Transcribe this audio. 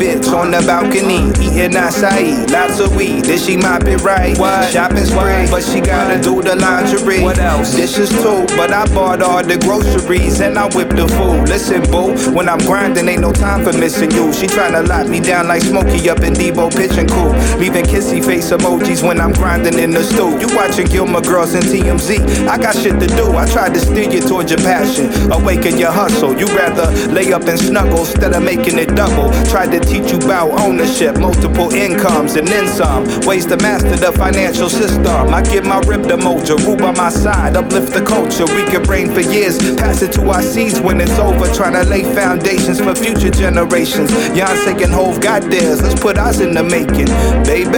bitch on the balcony, eating acai, lots of weed. Then she mop it right. What? Shopping spree, but she gotta do the lingerie. What else? Dishes too, but I bought all the groceries and I whipped the food. Listen, boo, when I'm grinding, ain't no time for missing you. She tryna lock me down like Smokey up in Debo pitching cool. Leaving kissy face emojis when I'm grinding in the stew. You watching Gilmore Girls and TMZ. I got shit to do. I tried to steer you towards your passion, awaken your hustle. You rather lay up and snuggle instead of making it double. Tried to teach you about ownership, multiple incomes, and then some. Ways to master the financial system. I give my rip the mojo, rule by my side, uplift the culture. We can reign for years, pass it to our seeds when it's over. Trying to lay foundations for future generations. Beyonce and Hov got theirs, let's put ours in the making, baby.